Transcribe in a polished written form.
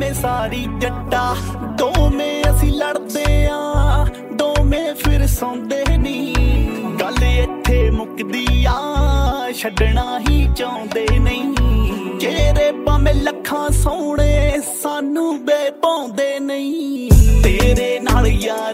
ਦੋਵੇਂ ਸਾਰੀ ਜੱਟਾ ਦੋਵੇਂ ਅਸੀਂ ਲੜਦੇ ਆ ਦੋਵੇਂ ਫਿਰ ਸੌਂਦੇ ਨੀ ਗੱਲ ਇੱਥੇ ਮੁੱਕਦੀ ਆ ਛੱਡਣਾ ਹੀ ਚਾਹੁੰਦੇ ਨਹੀਂ ਚਿਹਰੇ ਭਾਵੇਂ ਲੱਖਾਂ ਸੋਹਣੇ ਸਾਨੂੰ ਬੇਭਾਉਂਦੇ ਨਹੀਂ ਤੇਰੇ ਨਾਲ ਯਾਰ